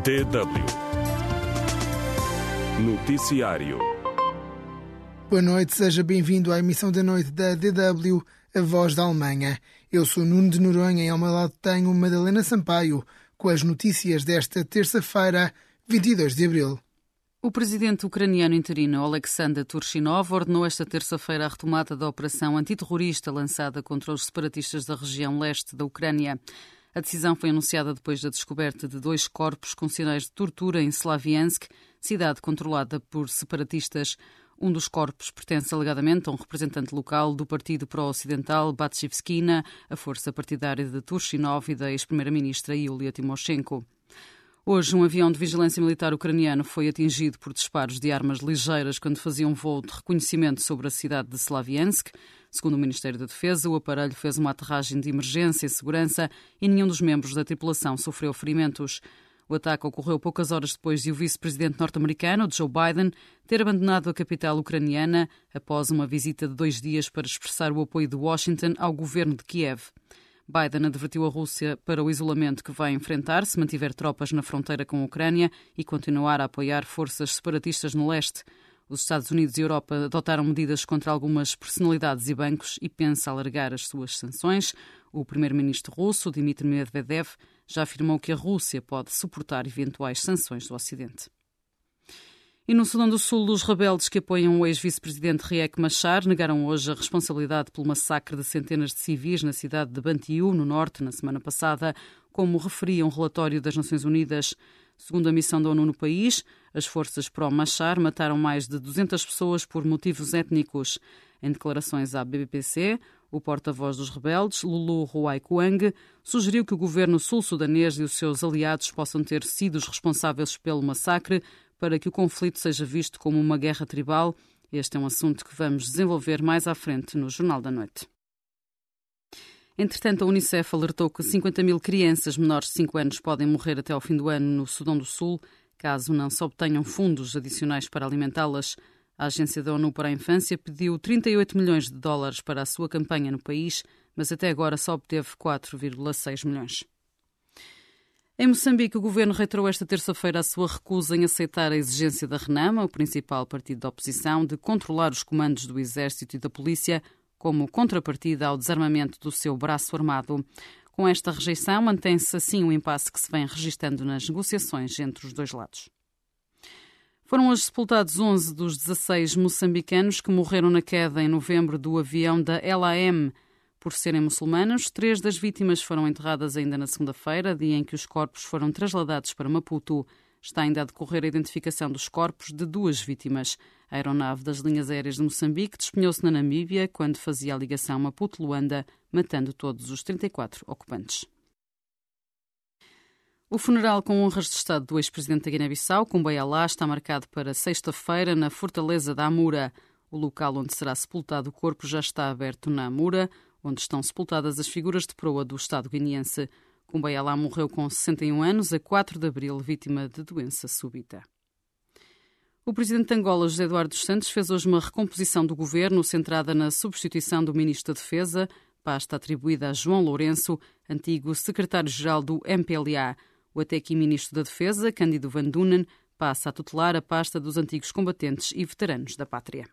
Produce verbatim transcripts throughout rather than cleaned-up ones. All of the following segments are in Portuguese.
D W Noticiário. Boa noite, seja bem-vindo à emissão da noite da D W, a voz da Alemanha. Eu sou Nuno de Noronha e ao meu lado tenho Madalena Sampaio, com as notícias desta terça-feira, vinte e dois de abril. O presidente ucraniano interino Alexander Turchinov ordenou esta terça-feira a retomada da operação antiterrorista lançada contra os separatistas da região leste da Ucrânia. A decisão foi anunciada depois da descoberta de dois corpos com sinais de tortura em Slaviansk, cidade controlada por separatistas. Um dos corpos pertence alegadamente a um representante local do partido pró-ocidental Batshevskina, a força partidária de Turchinov e da ex-primeira-ministra Yulia Tymoshenko. Hoje, um avião de vigilância militar ucraniano foi atingido por disparos de armas ligeiras quando fazia um voo de reconhecimento sobre a cidade de Slaviansk. Segundo o Ministério da Defesa, o aparelho fez uma aterragem de emergência e segurança e nenhum dos membros da tripulação sofreu ferimentos. O ataque ocorreu poucas horas depois de o vice-presidente norte-americano, Joe Biden, ter abandonado a capital ucraniana após uma visita de dois dias para expressar o apoio de Washington ao governo de Kiev. Biden advertiu a Rússia para o isolamento que vai enfrentar se mantiver tropas na fronteira com a Ucrânia e continuar a apoiar forças separatistas no leste. Os Estados Unidos e a Europa adotaram medidas contra algumas personalidades e bancos e pensa alargar as suas sanções. O primeiro-ministro russo, Dmitry Medvedev, já afirmou que a Rússia pode suportar eventuais sanções do Ocidente. E no Sudão do Sul, os rebeldes que apoiam o ex-vice-presidente Riek Machar negaram hoje a responsabilidade pelo massacre de centenas de civis na cidade de Bantiu, no norte, na semana passada, como referia um relatório das Nações Unidas. Segundo a missão da ONU no país, as forças pró-Machar mataram mais de duzentas pessoas por motivos étnicos. Em declarações à B B C, o porta-voz dos rebeldes, Lulu Ruai Kuang, sugeriu que o governo sul-sudanês e os seus aliados possam ter sido os responsáveis pelo massacre para que o conflito seja visto como uma guerra tribal. Este é um assunto que vamos desenvolver mais à frente no Jornal da Noite. Entretanto, a Unicef alertou que cinquenta mil crianças menores de cinco anos podem morrer até ao fim do ano no Sudão do Sul, caso não se obtenham fundos adicionais para alimentá-las. A Agência da ONU para a Infância pediu trinta e oito milhões de dólares para a sua campanha no país, mas até agora só obteve quatro vírgula seis milhões. Em Moçambique, o governo reiterou esta terça-feira a sua recusa em aceitar a exigência da RENAMA, o principal partido da oposição, de controlar os comandos do Exército e da Polícia como contrapartida ao desarmamento do seu braço armado. Com esta rejeição, mantém-se assim o impasse que se vem registando nas negociações entre os dois lados. Foram hoje sepultados onze dos dezasseis moçambicanos que morreram na queda em novembro do avião da L A M. Por serem muçulmanos, três das vítimas foram enterradas ainda na segunda-feira, dia em que os corpos foram trasladados para Maputo. Está ainda a decorrer a identificação dos corpos de duas vítimas. A aeronave das linhas aéreas de Moçambique despenhou-se na Namíbia quando fazia a ligação Maputo-Luanda, matando todos os trinta e quatro ocupantes. O funeral com honras de Estado do ex-presidente da Guiné-Bissau, Kumbaya Lá, está marcado para sexta-feira na Fortaleza da Amura. O local onde será sepultado o corpo já está aberto na Amura, onde estão sepultadas as figuras de proa do Estado guineense. Kumbaya Lá morreu com sessenta e um anos, a quatro de abril, vítima de doença súbita. O presidente de Angola, José Eduardo dos Santos, fez hoje uma recomposição do governo centrada na substituição do ministro da Defesa, pasta atribuída a João Lourenço, antigo secretário-geral do M P L A. O até aqui ministro da Defesa, Cândido Van Dunen, passa a tutelar a pasta dos antigos combatentes e veteranos da pátria.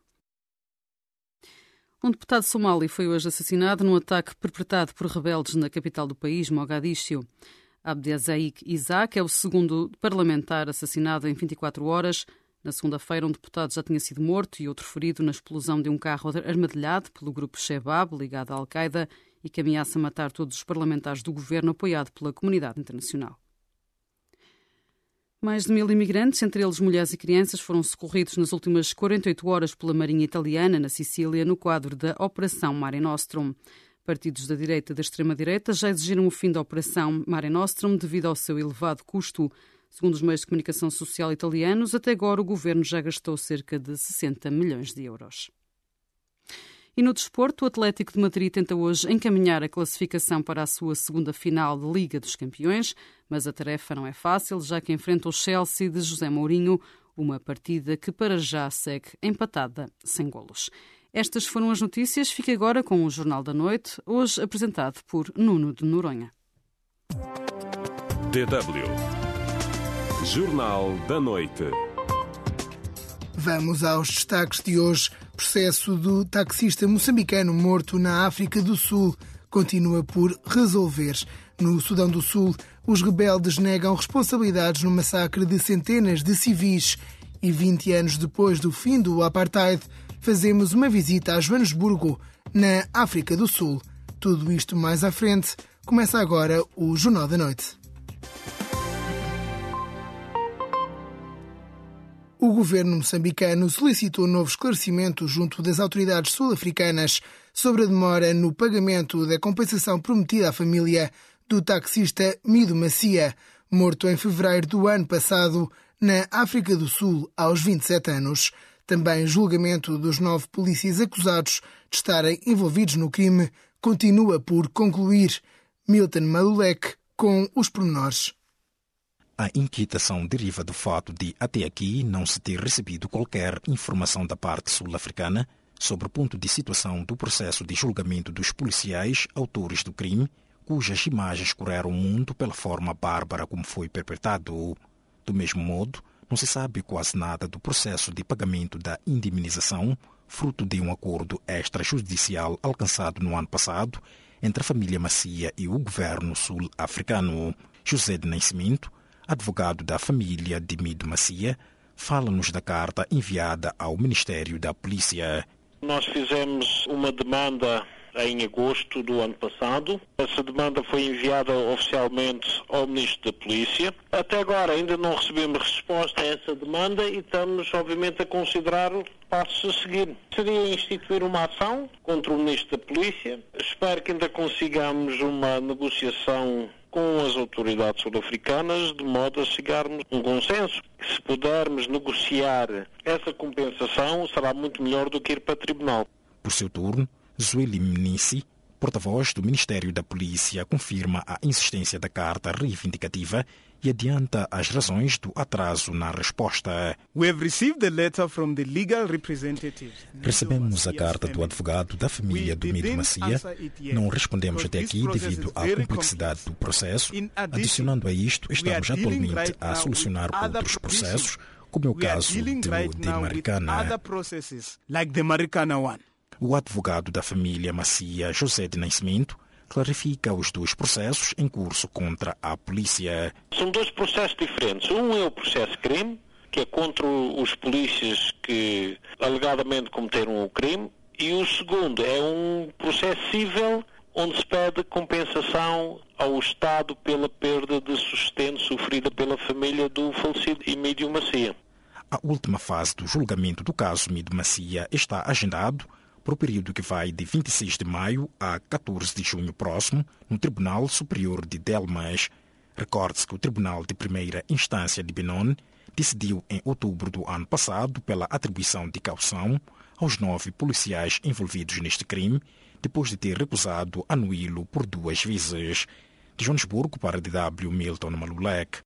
Um deputado somali foi hoje assassinado num ataque perpetrado por rebeldes na capital do país, Mogadíscio. Abdiazaik Isaac é o segundo parlamentar assassinado em vinte e quatro horas. Na segunda-feira, um deputado já tinha sido morto e outro ferido na explosão de um carro armadilhado pelo grupo Shebab, ligado à Al-Qaeda, e que ameaça matar todos os parlamentares do governo apoiado pela comunidade internacional. Mais de mil imigrantes, entre eles mulheres e crianças, foram socorridos nas últimas quarenta e oito horas pela Marinha Italiana, na Sicília, no quadro da Operação Mare Nostrum. Partidos da direita e da extrema-direita já exigiram o fim da Operação Mare Nostrum devido ao seu elevado custo. Segundo os meios de comunicação social italianos, até agora o governo já gastou cerca de sessenta milhões de euros. E no desporto, o Atlético de Madrid tenta hoje encaminhar a classificação para a sua segunda final de Liga dos Campeões, mas a tarefa não é fácil, já que enfrenta o Chelsea de José Mourinho, uma partida que para já segue empatada sem golos. Estas foram as notícias. Fique agora com o Jornal da Noite, hoje apresentado por Nuno de Noronha. D W Jornal da Noite. Vamos aos destaques de hoje. Processo do taxista moçambicano morto na África do Sul continua por resolver. No Sudão do Sul, os rebeldes negam responsabilidades no massacre de centenas de civis. E vinte anos depois do fim do apartheid, fazemos uma visita a Joanesburgo, na África do Sul. Tudo isto mais à frente. Começa agora o Jornal da Noite. O governo moçambicano solicitou novo esclarecimento junto das autoridades sul-africanas sobre a demora no pagamento da compensação prometida à família do taxista Mido Macia, morto em fevereiro do ano passado na África do Sul, aos vinte e sete anos. Também o julgamento dos nove polícias acusados de estarem envolvidos no crime continua por concluir. Milton Malulek com os pormenores. A inquietação deriva do fato de, até aqui, não se ter recebido qualquer informação da parte sul-africana sobre o ponto de situação do processo de julgamento dos policiais autores do crime, cujas imagens correram o mundo pela forma bárbara como foi perpetrado. Do mesmo modo, não se sabe quase nada do processo de pagamento da indemnização, fruto de um acordo extrajudicial alcançado no ano passado entre a família Macia e o governo sul-africano. José de Nascimento, advogado da família de Mido Macia, fala-nos da carta enviada ao Ministério da Polícia. Nós fizemos uma demanda em agosto do ano passado. Essa demanda foi enviada oficialmente ao Ministro da Polícia. Até agora ainda não recebemos resposta a essa demanda e estamos, obviamente, a considerar passos a seguir. Seria instituir uma ação contra o Ministro da Polícia. Espero que ainda consigamos uma negociação com as autoridades sul-africanas, de modo a chegarmos a um consenso. Se pudermos negociar essa compensação, será muito melhor do que ir para o tribunal. Por seu turno, Zueli Mnissi, porta-voz do Ministério da Polícia, confirma a insistência da carta reivindicativa e adianta as razões do atraso na resposta. Recebemos a carta do advogado da família do Mido Macia. Não respondemos até aqui devido à complexidade do processo. Adicionando a isto, estamos atualmente a solucionar outros processos, como é o caso do de Maricana. O advogado da família Macia, José de Nascimento, clarifica os dois processos em curso contra a polícia. São dois processos diferentes. Um é o processo crime, que é contra os polícias que alegadamente cometeram o crime, e o segundo é um processo civil, onde se pede compensação ao Estado pela perda de sustento sofrida pela família do falecido Mido Macia. A última fase do julgamento do caso Mido Macia está agendado para o período que vai de vinte e seis de maio a catorze de junho próximo, no Tribunal Superior de Delmas. Recorde-se que o Tribunal de Primeira Instância de Benone decidiu em outubro do ano passado pela atribuição de caução aos nove policiais envolvidos neste crime, depois de ter recusado anuí-lo por duas vezes. De Joanesburgo para a D W, Milton Malulek.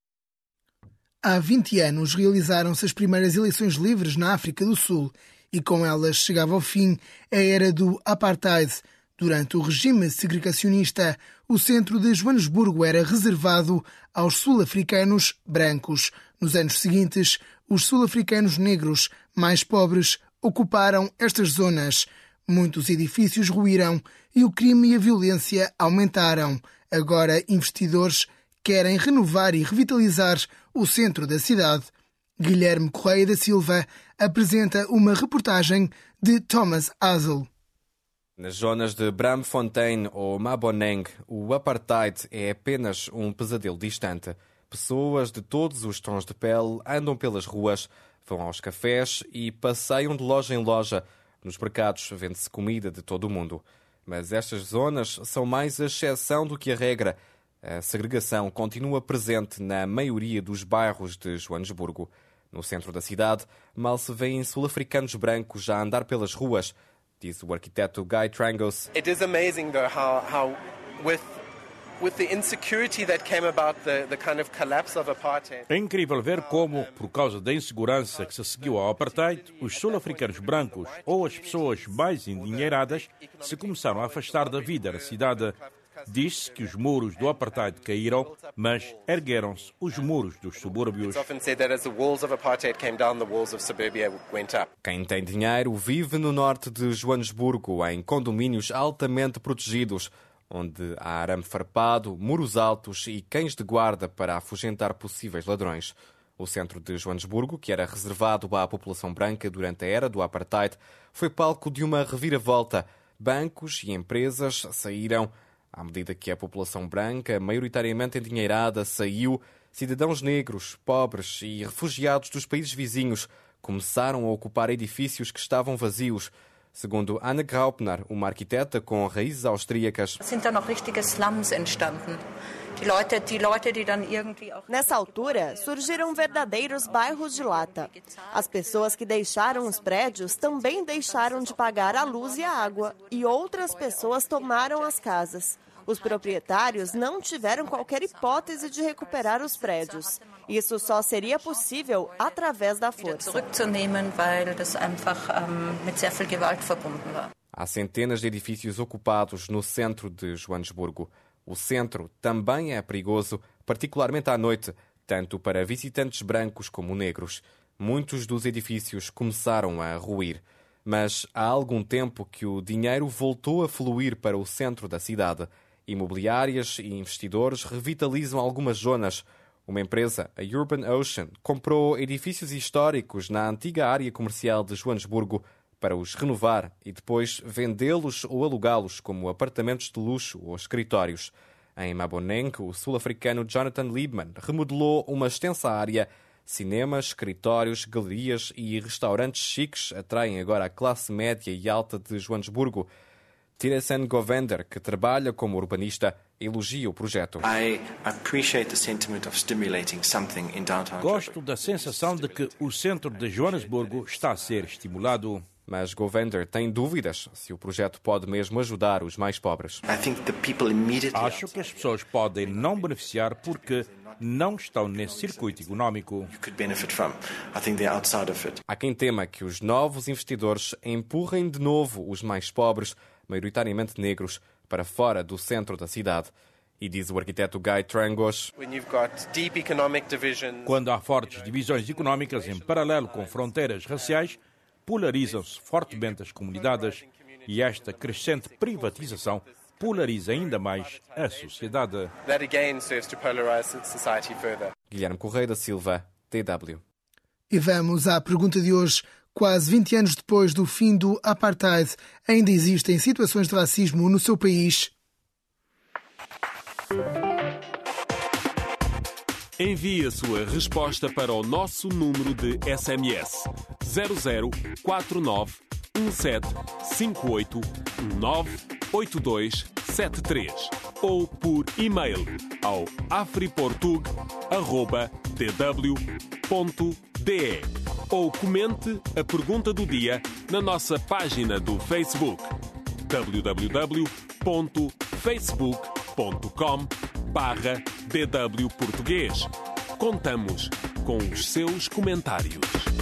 Há vinte anos realizaram-se as primeiras eleições livres na África do Sul e com elas chegava ao fim a era do apartheid. Durante o regime segregacionista, o centro de Joanesburgo era reservado aos sul-africanos brancos. Nos anos seguintes, os sul-africanos negros mais pobres ocuparam estas zonas. Muitos edifícios ruíram e o crime e a violência aumentaram. Agora, investidores querem renovar e revitalizar o centro da cidade. Guilherme Correia da Silva apresenta uma reportagem de Thomas Hazel. Nas zonas de Braamfontein ou Maboneng, o apartheid é apenas um pesadelo distante. Pessoas de todos os tons de pele andam pelas ruas, vão aos cafés e passeiam de loja em loja. Nos mercados vende-se comida de todo o mundo. Mas estas zonas são mais a exceção do que a regra. A segregação continua presente na maioria dos bairros de Joanesburgo. No centro da cidade, mal se vêem sul-africanos brancos a andar pelas ruas, diz o arquiteto Guy Trangos. It is amazing though how how with with the insecurity that came about the the kind of collapse of apartheid. É incrível ver como, por causa da insegurança que se seguiu ao apartheid, os sul-africanos brancos ou as pessoas mais endinheiradas se começaram a afastar da vida na cidade. Diz-se que os muros do apartheid caíram, mas ergueram-se os muros dos subúrbios. Quem tem dinheiro vive no norte de Joanesburgo, em condomínios altamente protegidos, onde há arame farpado, muros altos e cães de guarda para afugentar possíveis ladrões. O centro de Joanesburgo, que era reservado à população branca durante a era do apartheid, foi palco de uma reviravolta. Bancos e empresas saíram. À medida que a população branca, maioritariamente endinheirada, saiu, cidadãos negros, pobres e refugiados dos países vizinhos começaram a ocupar edifícios que estavam vazios. Segundo Anne Graupner, uma arquiteta com raízes austríacas, nessa altura, surgiram verdadeiros bairros de lata. As pessoas que deixaram os prédios também deixaram de pagar a luz e a água, e outras pessoas tomaram as casas. Os proprietários não tiveram qualquer hipótese de recuperar os prédios. Isso só seria possível através da força. Há centenas de edifícios ocupados no centro de Joanesburgo. O centro também é perigoso, particularmente à noite, tanto para visitantes brancos como negros. Muitos dos edifícios começaram a ruir. Mas há algum tempo que o dinheiro voltou a fluir para o centro da cidade. Imobiliárias e investidores revitalizam algumas zonas. Uma empresa, a Urban Ocean, comprou edifícios históricos na antiga área comercial de Joanesburgo para os renovar e depois vendê-los ou alugá-los como apartamentos de luxo ou escritórios. Em Maboneng, o sul-africano Jonathan Liebman remodelou uma extensa área. Cinemas, escritórios, galerias e restaurantes chiques atraem agora a classe média e alta de Joanesburgo. Tiresen Govender, que trabalha como urbanista, elogia o projeto. Gosto da sensação de que o centro de Joanesburgo está a ser estimulado. Mas Govender tem dúvidas se o projeto pode mesmo ajudar os mais pobres. Acho que as pessoas podem não beneficiar porque não estão nesse circuito económico. Há quem tema que os novos investidores empurrem de novo os mais pobres, maioritariamente negros, para fora do centro da cidade. E diz o arquiteto Guy Trangos: quando há fortes divisões económicas em paralelo com fronteiras raciais, polarizam-se fortemente as comunidades e esta crescente privatização polariza ainda mais a sociedade. Guilherme Correia da Silva, T W. E vamos à pergunta de hoje. Quase vinte anos depois do fim do apartheid, ainda existem situações de racismo no seu país? Envie a sua resposta para o nosso número de S M S zero zero quatro nove um sete cinco oito nove oito dois sete três ou por e-mail ao afriportug arroba t w ponto d e ou comente a pergunta do dia na nossa página do Facebook w w w ponto facebook ponto com barra d w português. Contamos com os seus comentários.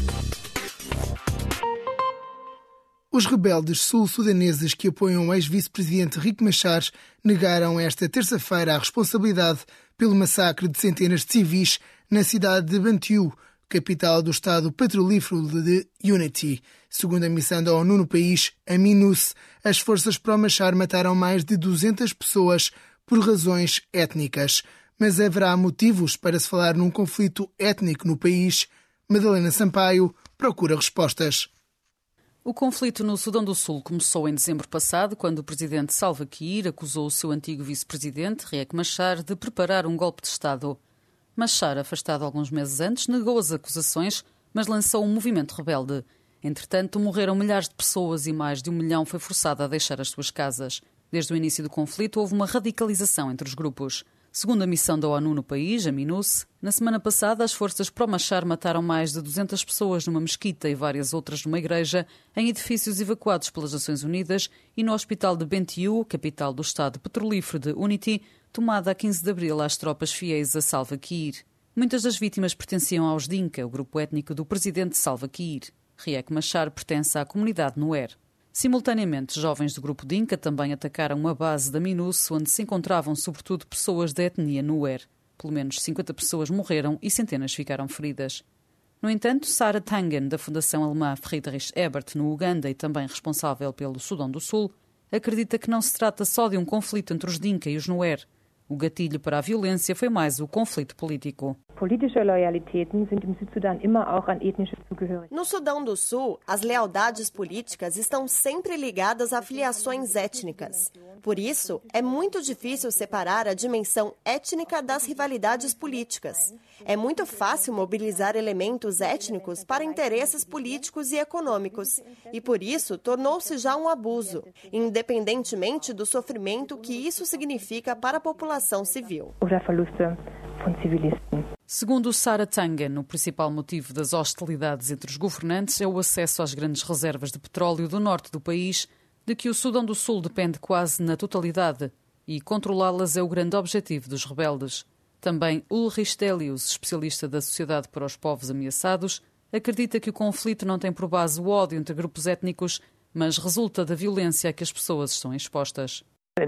Os rebeldes sul-sudaneses que apoiam o ex-vice-presidente Riek Machar negaram esta terça-feira a responsabilidade pelo massacre de centenas de civis na cidade de Bantiu, capital do Estado petrolífero de Unity. Segundo a missão da ONU no país, a MINUS, as forças pró-Machar mataram mais de duzentas pessoas por razões étnicas. Mas haverá motivos para se falar num conflito étnico no país? Madalena Sampaio procura respostas. O conflito no Sudão do Sul começou em dezembro passado, quando o presidente Salva Kiir acusou o seu antigo vice-presidente, Riek Machar, de preparar um golpe de Estado. Machar, afastado alguns meses antes, negou as acusações, mas lançou um movimento rebelde. Entretanto, morreram milhares de pessoas e mais de um milhão foi forçado a deixar as suas casas. Desde o início do conflito, houve uma radicalização entre os grupos. Segundo a missão da ONU no país, a MINUS, na semana passada as forças pró-Machar mataram mais de duzentas pessoas numa mesquita e várias outras numa igreja, em edifícios evacuados pelas Nações Unidas e no hospital de Bentiu, capital do Estado petrolífero de Unity, tomada a quinze de abril às tropas fiéis a Salva Kiir. Muitas das vítimas pertenciam aos Dinka, o grupo étnico do presidente Salva Kiir. Riek Machar pertence à comunidade Nuer. Simultaneamente, jovens do grupo Dinka também atacaram uma base da MINUS, onde se encontravam sobretudo pessoas da etnia Nuer. Pelo menos cinquenta pessoas morreram e centenas ficaram feridas. No entanto, Sarah Tangen, da Fundação Alemã Friedrich Ebert, no Uganda e também responsável pelo Sudão do Sul, acredita que não se trata só de um conflito entre os Dinka e os Nuer. O gatilho para a violência foi mais o conflito político. No Sudão do Sul, as lealdades políticas estão sempre ligadas a filiações étnicas. Por isso, é muito difícil separar a dimensão étnica das rivalidades políticas. É muito fácil mobilizar elementos étnicos para interesses políticos e econômicos. E por isso, tornou-se já um abuso, independentemente do sofrimento que isso significa para a população civil. Segundo Sarah Tangen, o principal motivo das hostilidades entre os governantes é o acesso às grandes reservas de petróleo do norte do país, de que o Sudão do Sul depende quase na totalidade, e controlá-las é o grande objetivo dos rebeldes. Também Ulrich Delius, especialista da Sociedade para os Povos Ameaçados, acredita que o conflito não tem por base o ódio entre grupos étnicos, mas resulta da violência a que as pessoas estão expostas.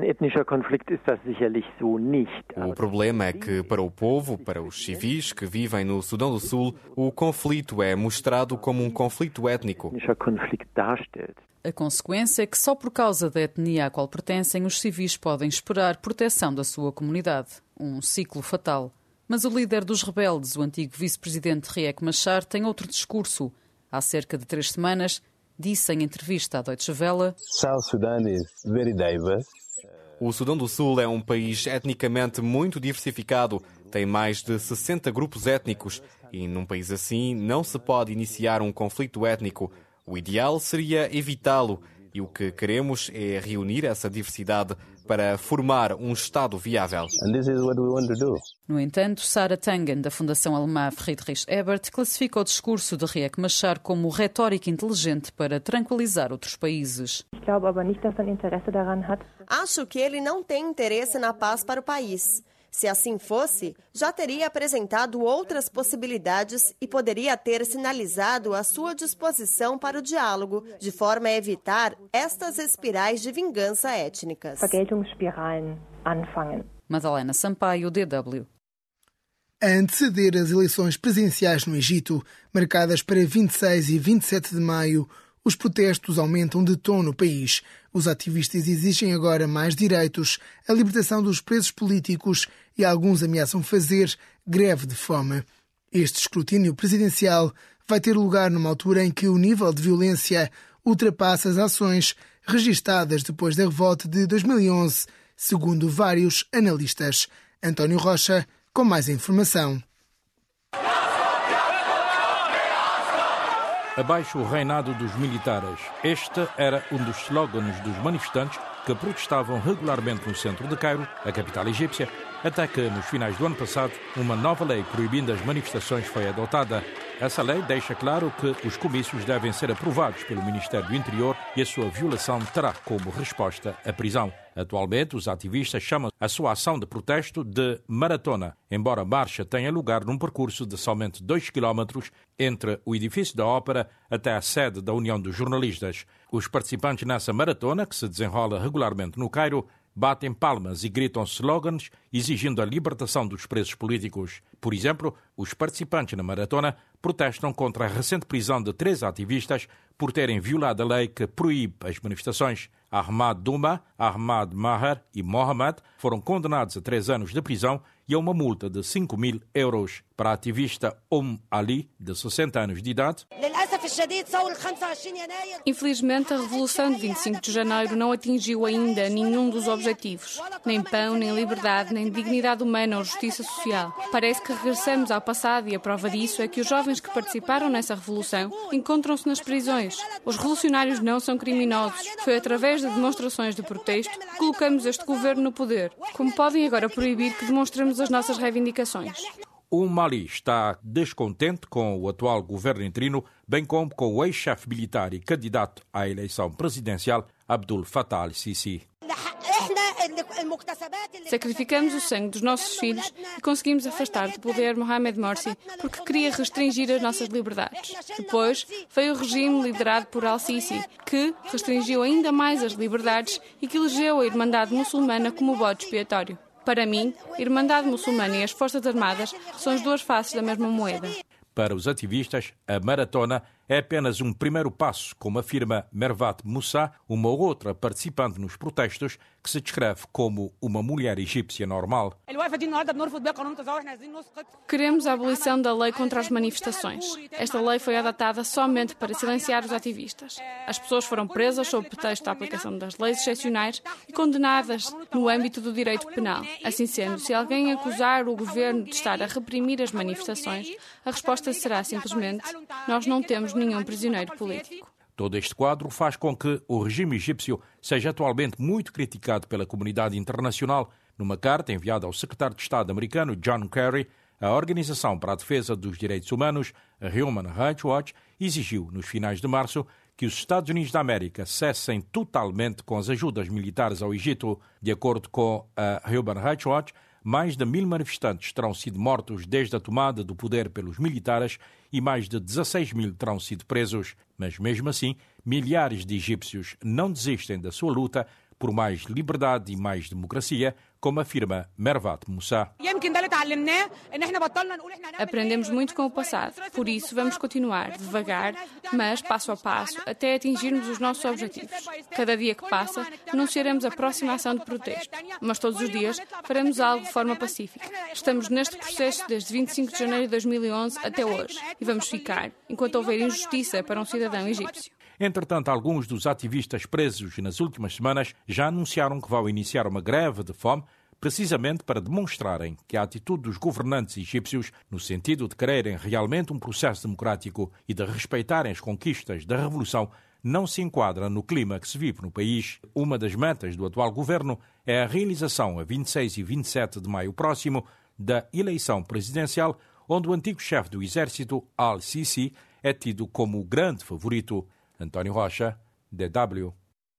O problema é que, para o povo, para os civis que vivem no Sudão do Sul, o conflito é mostrado como um conflito étnico. A consequência é que só por causa da etnia à qual pertencem, os civis podem esperar proteção da sua comunidade. Um ciclo fatal. Mas o líder dos rebeldes, o antigo vice-presidente Riek Machar, tem outro discurso. Há cerca de três semanas, disse em entrevista à Deutsche Welle: South Sudan is very diverse. O Sudão do Sul é um país etnicamente muito diversificado, tem mais de sessenta grupos étnicos e, num país assim, não se pode iniciar um conflito étnico. O ideal seria evitá-lo e o que queremos é reunir essa diversidade para formar um Estado viável. No entanto, Sarah Tangen, da Fundação Alemã Friedrich Ebert, classifica o discurso de Riek Machar como retórica inteligente para tranquilizar outros países. Acho que ele não tem interesse na paz para o país. Se assim fosse, já teria apresentado outras possibilidades e poderia ter sinalizado a sua disposição para o diálogo, de forma a evitar estas espirais de vingança étnicas. Madalena Sampaio, D W. A anteceder as eleições presidenciais no Egito, marcadas para vinte e seis e vinte e sete de maio, os protestos aumentam de tom no país. Os ativistas exigem agora mais direitos, a libertação dos presos políticos e alguns ameaçam fazer greve de fome. Este escrutínio presidencial vai ter lugar numa altura em que o nível de violência ultrapassa as ações registadas depois da revolta de dois mil e onze, segundo vários analistas. António Rocha, com mais informação. Abaixo o reinado dos militares. Este era um dos slogans dos manifestantes que protestavam regularmente no centro de Cairo, a capital egípcia, até que, nos finais do ano passado, uma nova lei proibindo as manifestações foi adotada. Essa lei deixa claro que os comícios devem ser aprovados pelo Ministério do Interior e a sua violação terá como resposta a prisão. Atualmente, os ativistas chamam a sua ação de protesto de maratona, embora a marcha tenha lugar num percurso de somente dois quilómetros entre o edifício da Ópera até a sede da União dos Jornalistas. Os participantes nessa maratona, que se desenrola regularmente no Cairo, batem palmas e gritam slogans exigindo a libertação dos presos políticos. Por exemplo, os participantes na maratona protestam contra a recente prisão de três ativistas por terem violado a lei que proíbe as manifestações. Ahmad Douma, Ahmad Maher e Mohamed foram condenados a três anos de prisão e a uma multa de cinco mil euros. Para a ativista Umm Ali, de sessenta anos de idade, infelizmente, a Revolução de vinte e cinco de janeiro não atingiu ainda nenhum dos objetivos. Nem pão, nem liberdade, nem dignidade humana ou justiça social. Parece que regressamos ao passado e a prova disso é que os jovens que participaram nessa revolução encontram-se nas prisões. Os revolucionários não são criminosos. Foi através de demonstrações de protesto que colocamos este governo no poder. Como podem agora proibir que demonstremos as nossas reivindicações? O Mali está descontente com o atual governo interino, bem como com o ex-chefe militar e candidato à eleição presidencial, Abdul Fattah al-Sisi. Sacrificamos o sangue dos nossos filhos e conseguimos afastar do poder Mohamed Morsi porque queria restringir as nossas liberdades. Depois veio o regime liderado por Al-Sisi, que restringiu ainda mais as liberdades e que elegeu a Irmandade Muçulmana como bode expiatório. Para mim, a Irmandade Muçulmana e as Forças Armadas são as duas faces da mesma moeda. Para os ativistas, a maratona é apenas um primeiro passo, como afirma Mervat Moussa, uma outra participante nos protestos, que se descreve como uma mulher egípcia normal. Queremos a abolição da lei contra as manifestações. Esta lei foi adotada somente para silenciar os ativistas. As pessoas foram presas sob pretexto da aplicação das leis excepcionais e condenadas no âmbito do direito penal. Assim sendo, se alguém acusar o governo de estar a reprimir as manifestações, a resposta será simplesmente: nós não temos nenhum prisioneiro político. Todo este quadro faz com que o regime egípcio seja atualmente muito criticado pela comunidade internacional. Numa carta enviada ao secretário de Estado americano John Kerry, a Organização para a Defesa dos Direitos Humanos, a Human Rights Watch, exigiu, nos finais de março, que os Estados Unidos da América cessem totalmente com as ajudas militares ao Egito. De acordo com a Human Rights Watch, mais de mil manifestantes terão sido mortos desde a tomada do poder pelos militares e mais de dezasseis mil terão sido presos. Mas, mesmo assim, milhares de egípcios não desistem da sua luta por mais liberdade e mais democracia, como afirma Mervat Moussa. Aprendemos muito com o passado, por isso vamos continuar devagar, mas passo a passo, até atingirmos os nossos objetivos. Cada dia que passa, anunciaremos a próxima ação de protesto, mas todos os dias faremos algo de forma pacífica. Estamos neste processo desde vinte e cinco de janeiro de dois mil e onze até hoje e vamos ficar enquanto houver injustiça para um cidadão egípcio. Entretanto, alguns dos ativistas presos nas últimas semanas já anunciaram que vão iniciar uma greve de fome, precisamente para demonstrarem que a atitude dos governantes egípcios, no sentido de quererem realmente um processo democrático e de respeitarem as conquistas da Revolução, não se enquadra no clima que se vive no país. Uma das metas do atual governo é a realização, a vinte e seis e vinte e sete de maio próximo, da eleição presidencial, onde o antigo chefe do exército, Al-Sisi, é tido como o grande favorito. António Rocha, D W.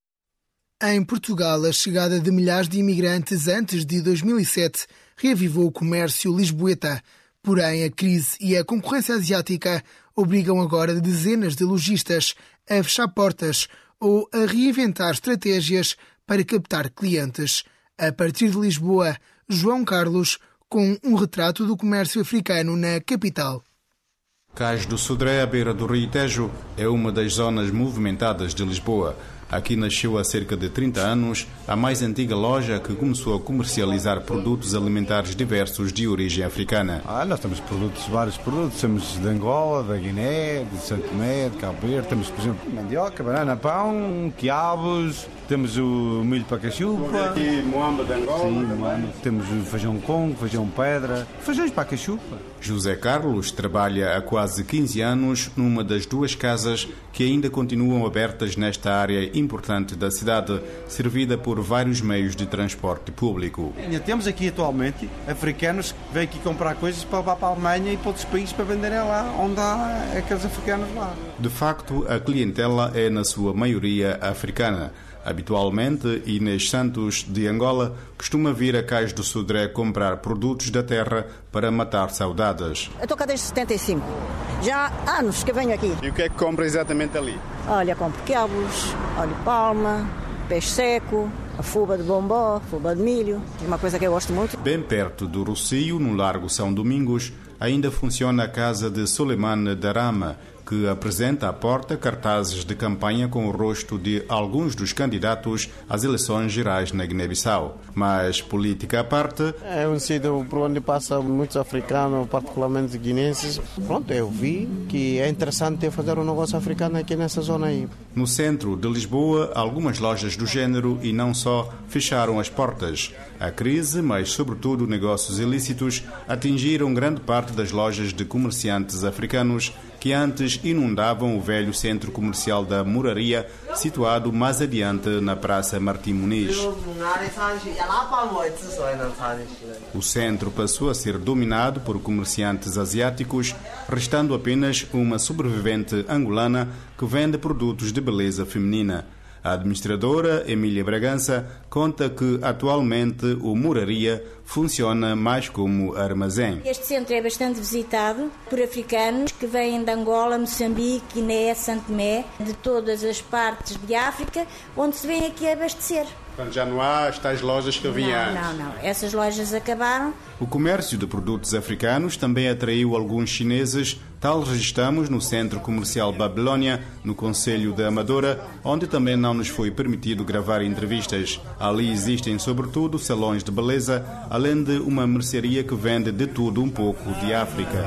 Em Portugal, a chegada de milhares de imigrantes antes de dois mil e sete reavivou o comércio lisboeta. Porém, a crise e a concorrência asiática obrigam agora dezenas de lojistas a fechar portas ou a reinventar estratégias para captar clientes. A partir de Lisboa, João Carlos, com um retrato do comércio africano na capital. Cais do Sodré, à beira do Rio Tejo, é uma das zonas movimentadas de Lisboa. Aqui nasceu há cerca de trinta anos a mais antiga loja que começou a comercializar produtos alimentares diversos de origem africana. Ah, nós temos produtos, vários produtos. Temos de Angola, da Guiné, de Santo Tomé, de Cabo Verde. Temos, por exemplo, mandioca, banana, pão, quiabos. Temos o milho para cachupa. Aqui, moamba de Angola. Sim, moamba. Temos o feijão congo, feijão pedra. Feijões para cachupa. José Carlos trabalha há quase quinze anos numa das duas casas que ainda continuam abertas nesta área importante da cidade, servida por vários meios de transporte público. Ainda temos aqui atualmente africanos que vêm aqui comprar coisas para levar para a Alemanha e para outros países para venderem lá, onde há aqueles africanos lá. De facto, a clientela é na sua maioria africana. Habitualmente, Inês Santos, de Angola, costuma vir a Cais do Sodré comprar produtos da terra para matar saudades. Eu estou cá desde setenta e cinco. Já há anos que venho aqui. E o que é que compra exatamente ali? Olha, compro quiabos, óleo de palma, peixe seco, a fuba de bombó, fuba de milho. É uma coisa que eu gosto muito. Bem perto do Rocio, no Largo São Domingos, ainda funciona a casa de Soleiman Darama, que apresenta à porta cartazes de campanha com o rosto de alguns dos candidatos às eleições gerais na Guiné-Bissau. Mas, política à parte... É um sítio por onde passam muitos africanos, particularmente guinenses. Pronto, eu vi que é interessante fazer um negócio africano aqui nessa zona aí. No centro de Lisboa, algumas lojas do género, e não só, fecharam as portas. A crise, mas sobretudo negócios ilícitos, atingiram grande parte das lojas de comerciantes africanos que antes inundavam o velho centro comercial da Moraria, situado mais adiante na Praça Martim Muniz. O centro passou a ser dominado por comerciantes asiáticos, restando apenas uma sobrevivente angolana que vende produtos de beleza feminina. A administradora, Emília Bragança, conta que atualmente o Moraria funciona mais como armazém. Este centro é bastante visitado por africanos que vêm de Angola, Moçambique, Guiné, Santo Tomé, de todas as partes de África, onde se vêm aqui abastecer. Portanto, já não há as tais lojas que havia antes? Não, não, não. Essas lojas acabaram. O comércio de produtos africanos também atraiu alguns chineses. Tal registramos no Centro Comercial Babilônia, no Concelho da Amadora, onde também não nos foi permitido gravar entrevistas. Ali existem, sobretudo, salões de beleza, além de uma mercearia que vende de tudo um pouco de África.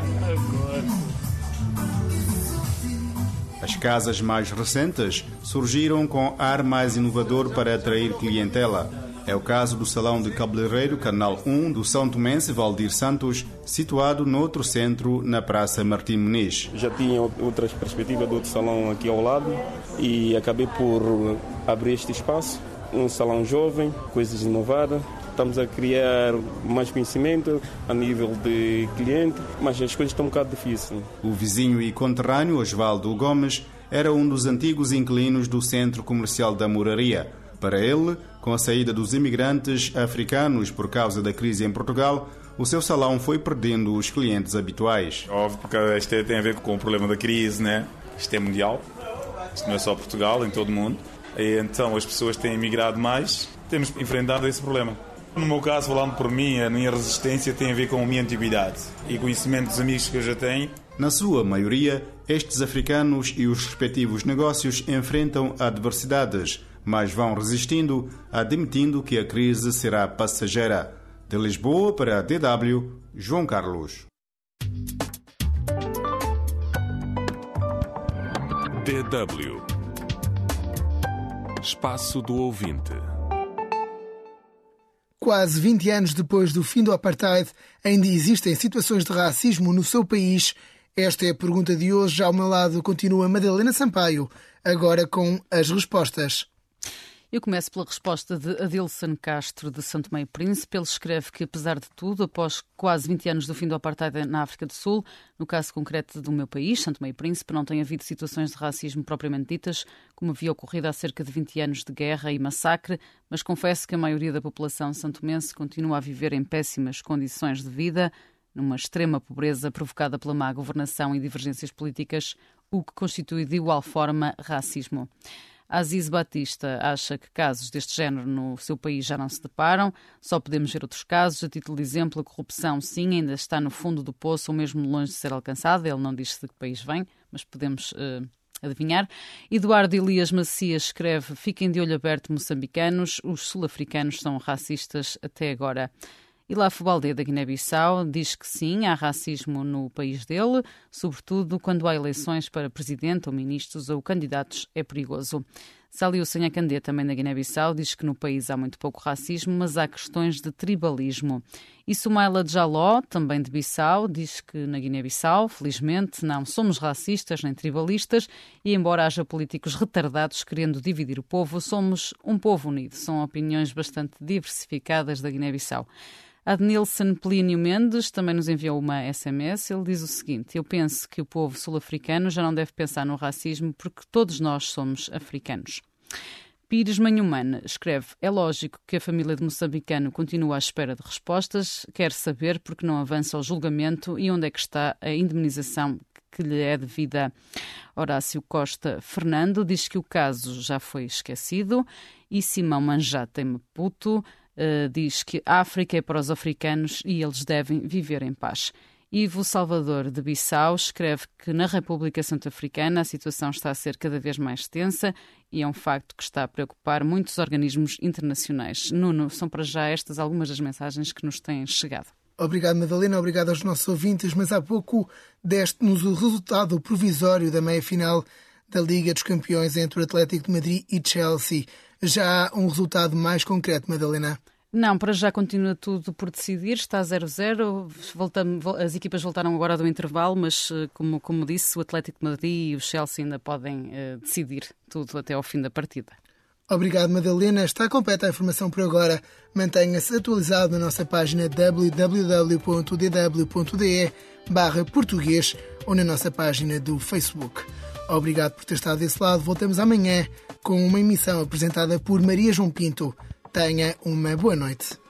As casas mais recentes surgiram com ar mais inovador para atrair clientela. É o caso do Salão de Cabeleireiro Canal um do São Tomense Valdir Santos, situado noutro centro, na Praça Martim Muniz. Já tinha outras perspectivas do outro salão aqui ao lado e acabei por abrir este espaço. Um salão jovem, coisas inovadas. Estamos a criar mais conhecimento a nível de cliente, mas as coisas estão um bocado difíceis. O vizinho e conterrâneo Osvaldo Gomes era um dos antigos inquilinos do Centro Comercial da Moraria. Para ele, com a saída dos imigrantes africanos por causa da crise em Portugal, o seu salão foi perdendo os clientes habituais. Óbvio, porque isto tem a ver com o problema da crise, né? Isto é mundial, isto não é só Portugal, em todo o mundo. E então as pessoas têm imigrado mais, temos enfrentado esse problema. No meu caso, falando por mim, a minha resistência tem a ver com a minha antiguidade e conhecimento dos amigos que eu já tenho. Na sua maioria, estes africanos e os respectivos negócios enfrentam adversidades, mas vão resistindo, admitindo que a crise será passageira. De Lisboa para a D W, João Carlos. D W Espaço do Ouvinte. Quase vinte anos depois do fim do apartheid, ainda existem situações de racismo no seu país? Esta é a pergunta de hoje. Já ao meu lado continua Madalena Sampaio, agora com as respostas. Eu começo pela resposta de Adilson Castro, de São Tomé e Príncipe. Ele escreve que, apesar de tudo, após quase vinte anos do fim do apartheid na África do Sul, no caso concreto do meu país, São Tomé e Príncipe, não tem havido situações de racismo propriamente ditas, como havia ocorrido há cerca de vinte anos de guerra e massacre, mas confesso que a maioria da população santomense continua a viver em péssimas condições de vida, numa extrema pobreza provocada pela má governação e divergências políticas, o que constitui de igual forma racismo. Aziz Batista acha que casos deste género no seu país já não se deparam, só podemos ver outros casos. A título de exemplo, a corrupção, sim, ainda está no fundo do poço ou mesmo longe de ser alcançada. Ele não diz de que país vem, mas podemos uh, adivinhar. Eduardo Elias Macias escreve: fiquem de olho aberto, moçambicanos, os sul-africanos são racistas até agora. E Lafo Baldé, da Guiné-Bissau, diz que sim, há racismo no país dele, sobretudo quando há eleições para presidente ou ministros ou candidatos, é perigoso. Saliu Sanhacandé, também da Guiné-Bissau, diz que no país há muito pouco racismo, mas há questões de tribalismo. E Sumaila Jaló, também de Bissau, diz que na Guiné-Bissau, felizmente, não somos racistas nem tribalistas e, embora haja políticos retardados querendo dividir o povo, somos um povo unido. São opiniões bastante diversificadas da Guiné-Bissau. Adnilson Plínio Mendes também nos enviou uma S M S. Ele diz o seguinte: eu penso que o povo sul-africano já não deve pensar no racismo porque todos nós somos africanos. Pires Manhumana escreve: é lógico que a família de moçambicano continua à espera de respostas, quer saber porque não avança o julgamento e onde é que está a indemnização que lhe é devida. Horácio Costa Fernando diz que o caso já foi esquecido e Simão Manjata em Maputo Uh, diz que a África é para os africanos e eles devem viver em paz. Ivo Salvador de Bissau escreve que na República Centro-Africana a situação está a ser cada vez mais tensa e é um facto que está a preocupar muitos organismos internacionais. Nuno, são para já estas algumas das mensagens que nos têm chegado. Obrigado, Madalena. Obrigado aos nossos ouvintes. Mas há pouco deste-nos o resultado provisório da meia-final da Liga dos Campeões entre o Atlético de Madrid e Chelsea. Já há um resultado mais concreto, Madalena? Não, para já continua tudo por decidir, está zero a zero. As equipas voltaram agora do intervalo, mas, como, como disse, o Atlético de Madrid e o Chelsea ainda podem uh, decidir tudo até ao fim da partida. Obrigado, Madalena. Está completa a informação por agora. Mantenha-se atualizado na nossa página w w w ponto d w ponto d e barra português ou na nossa página do Facebook. Obrigado por ter estado desse lado. Voltamos amanhã com uma emissão apresentada por Maria João Pinto. Tenha uma boa noite.